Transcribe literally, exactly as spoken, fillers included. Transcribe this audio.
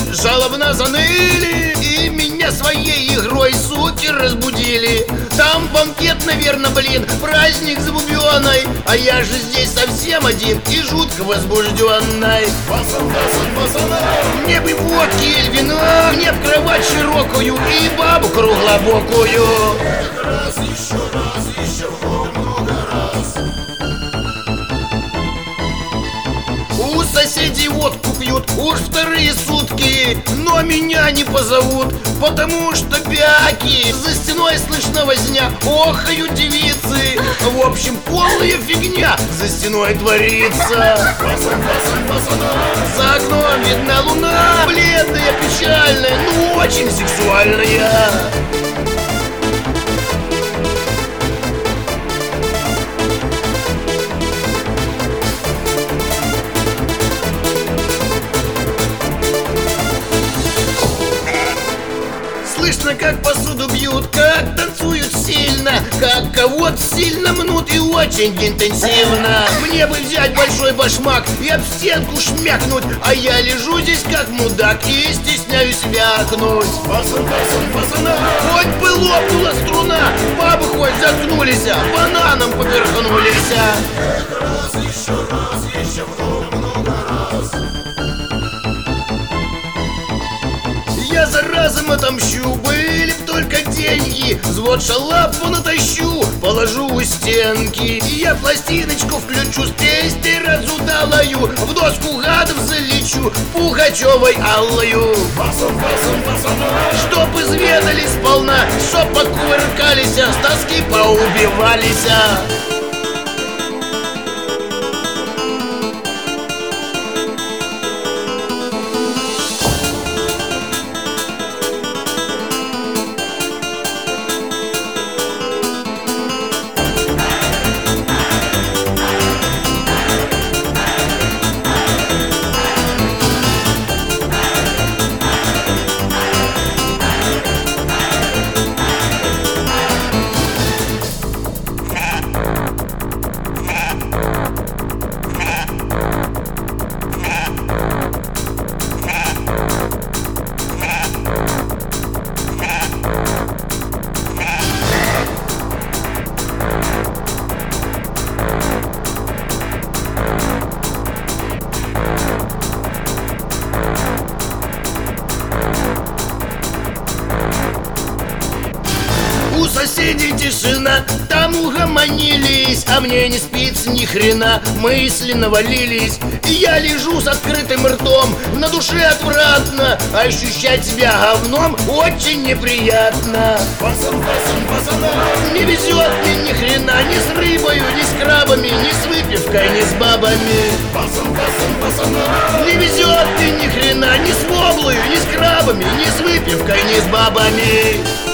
жалобно заныли и меня своей игрой сутки разбудили. Там банкет, наверное, блин, праздник с бубёной, а я же здесь совсем один и жутко возбужденный. Пацан, пацан, пацана, Мне бы водки или вина, мне б кровать широкую и бабу круглобокую. раз, еще раз, еще много раз. У соседей водку пьют уж вторые сутки, но меня не позовут, потому что пяки. За стеной слышно возня, охают девицы. В общем, полная фигня за стеной творится. Пацан, пацан, пацана, За окном видна луна, бледная, печальная, но очень сексуальная. Слышно, как посуду бьют, как танцуют сильно, как кого-то сильно мнут и очень интенсивно. Мне бы взять большой башмак и об стенку шмякнуть, а я лежу здесь как мудак и стесняюсь вякнуть. пацан, пацан, пацана, Хоть бы лопнула струна, бабы хоть заткнулись, бананом поперхнулись. раз, еще раз, еще много, много раз. Я за разом отомщу, были б только деньги. Взвод шалапу натащу, положу у стенки. И я пластиночку включу, с песней разудалаю, в доску гадов залечу, Пугачевой Аллою. Пацан, пацан, пацана, Чтоб изведали сполна, чтоб покувыркались, с тоски поубивались. У соседей тишина, там угомонились, а мне не спится ни хрена, мысли навалились. И я лежу с открытым ртом, на душе отвратно, ощущать себя говном очень неприятно. пацан, пацан, пацана, Не везет мне ни хрена, ни с рыбою, ни с крабами, ни с выпивкой, ни с бабами. пацан, пацан, пацана, Не везет мне ни хрена, ни с воблою, ни с крабами, ни с выпивкой, ни с бабами.